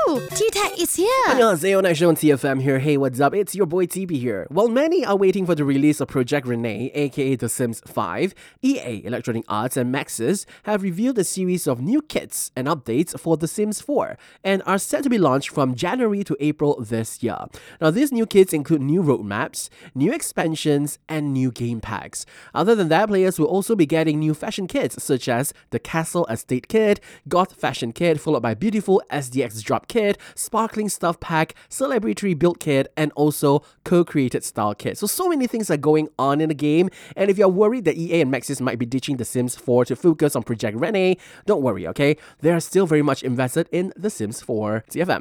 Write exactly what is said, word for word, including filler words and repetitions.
Woohoo! T-Tech is here! 안녕하세요, nice show on T F M here. Hey, what's up? It's your boy T B here. While many are waiting for the release of Project Rene, aka The Sims five, E A, Electronic Arts and Maxis have revealed a series of new kits and updates for The Sims four and are set to be launched from January to April this year. Now, these new kits include new roadmaps, new expansions, and new game packs. Other than that, players will also be getting new fashion kits such as the Castle Estate Kit, Goth Fashion Kit, followed by Beautiful S D X Drop Kit, Sparkling Stuff Pack, Celebratory Build Kit, and also Co-Created Style Kit. So, so many things are going on in the game, and if you're worried that E A and Maxis might be ditching The Sims four to focus on Project Rene, don't worry, okay? They are still very much invested in The Sims four. T F M.